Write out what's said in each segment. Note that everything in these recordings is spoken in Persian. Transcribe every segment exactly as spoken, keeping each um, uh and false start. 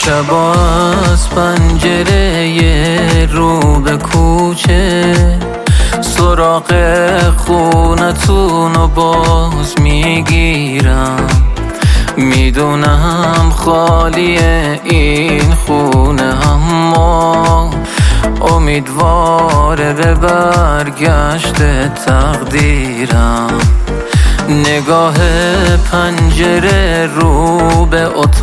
شبا از پنجره رو به کوچه سراغ خونتون رو باز میگیرم. میدونم خالیه این خونه، اما امیدواره به برگشت تقدیرم. نگاه پنجره رو به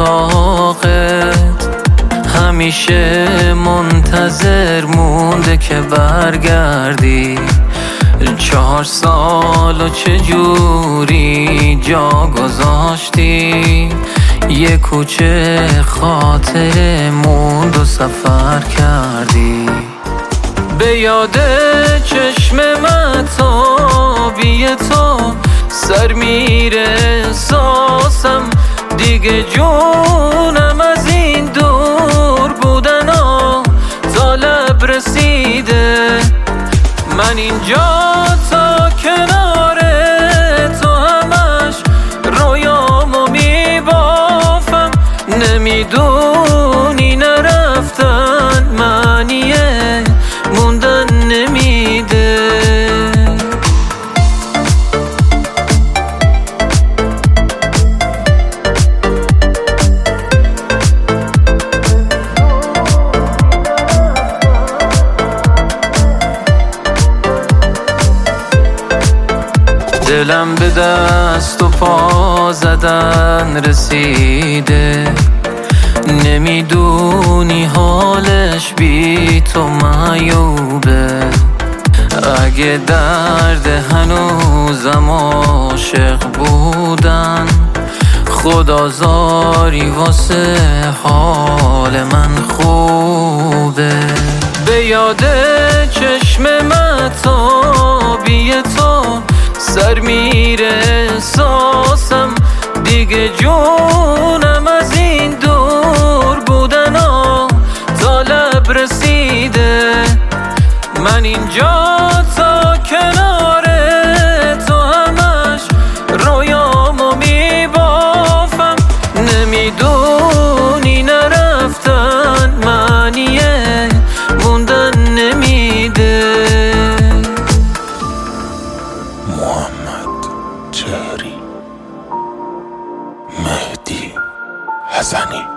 اتاقت همیشه منتظر مونده که برگردی. چهار سال و چجوری جا گذاشتی، یه کوچه خاطره موند و سفر کردی. به یاد چشم مهتابی تو سر میره احساسم، دیگه جونم از این دور بودن ها تا لب رسیده. من اینجا تا کنار تو همش رویامو میبافم. نمیدونی نرفتن معنیه موندن نمیده. دلم به دست و پا زدن رسیده، نمیدونی حالش بی تو معیوبه. اگه درد هنوزم عاشق بودن، خدازاری واسه حال من خوبه. به یاد چشم مهتابی تو سر میره احساسم، دیگه جونم از این دور بودن ها تا لب رسیده. من اینجا تا کنار تو همش رویامو میبافم. نمیدونی نرفتن معنیه موندن نمیده. محمد چهری، مهدی حسنی.